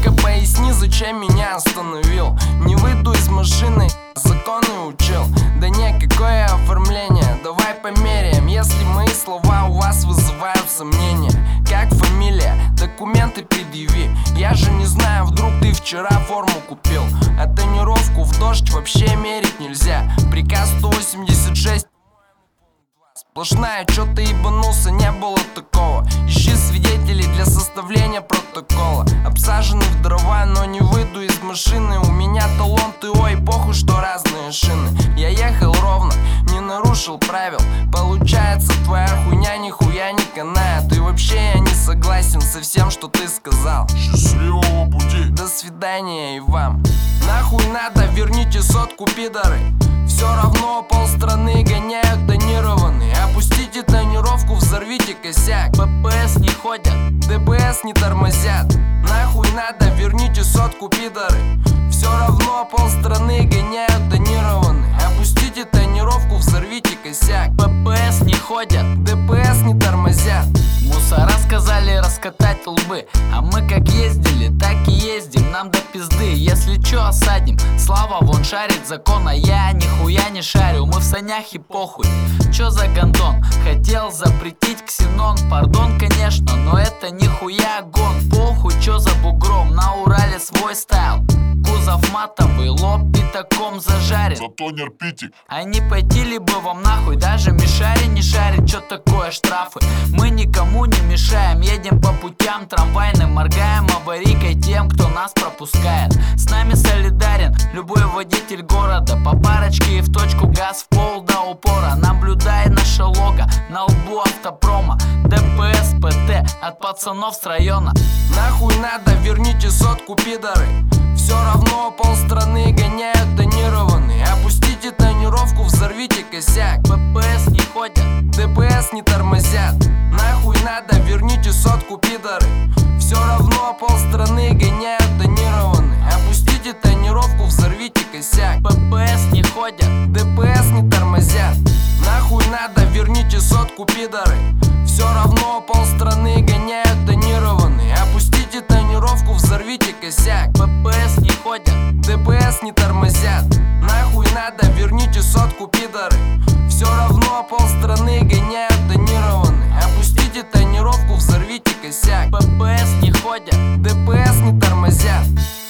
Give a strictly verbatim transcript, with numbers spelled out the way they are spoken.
Ну-ка поясни, зачем меня остановил? Не выйду из машины, законы учил. Да не, какое оформление, давай померяем. Если мои слова у вас вызывают сомнения. Как фамилия, документы предъяви. Я же не знаю, вдруг ты вчера форму купил. А тонировку в дождь вообще мерить нельзя. Приказ сто восемьдесят шесть. Сплошная, чё ты ебанулся, не было такого. Ищи свидетелей для составления протокола. Обсаженный в дрова, но не выйду из машины. У меня талон ТО и похуй, что разные шины. Я ехал ровно, не нарушил правил. Получается, твоя хуйня нихуя не канает. И вообще я не согласен со всем, что ты сказал. Счастливого пути. До свидания и вам. Нахуй надо, верните сотку, пидоры. Все равно полстраны гоняют тонированные. Опустите тонировку, взорвите косяк. ППС не ходят, ДПС не тормозят. Нахуй надо, верните сотку, пидоры. Все равно полстраны гоняют тонированные. Опустите тонировку, взорвите косяк. ППС не ходят, ДПС не тормозят. Мусора сказали раскатать лбы, а мы как ездили, так и ездим, нам до пизды. Если чё, осадим, Слава вон шарит закон, а я нихуя не шарю. Мы в санях и похуй, чё за гандон? Хотел запретить ксенон, пардон, конечно, но это нихуя гон. Похуй, чё за бугром, на Урале свой стайл. Кузов матовый, лоб пятаком зажарен. Зато не рпите. А не пойти ли бы вам нахуй, даже Мишари не шарит, чё такое штрафы. Мы никому не мешаем, едем по путям трамвайным, моргаем аварийкой тем, кто нас пропускает. С нами солидарен любой водитель города, по парочке и в точку, газ в пол до упора. Наблюдай наше лого на лбу автопрома, ДПС, ПТ от пацанов с района. Нахуй надо, верните сотку, пидоры. Все равно полстраны гоняют тонированные. Опустите тонировку, взорвите косяк. ППС не ходят, ДПС не тормозят. Нахуй надо, верните сотку, пидоры. Все равно полстраны гоняют тонированные. Опустите тонировку, взорвите косяк. ППС не ходят, ДПС не тормозят. Нахуй надо, верните сотку, пидоры. Все равно полстраны гоняют тонированные. Опустите тонировку, взорвите косяк. ППС не ходят, ДПС не тормозят. Нахуй надо, верните сотку, пидоры. Все равно полстраны гоняют тонированные. Опустите тонировку, взорвите косяк. ППС не ходят, ДПС не тормозят.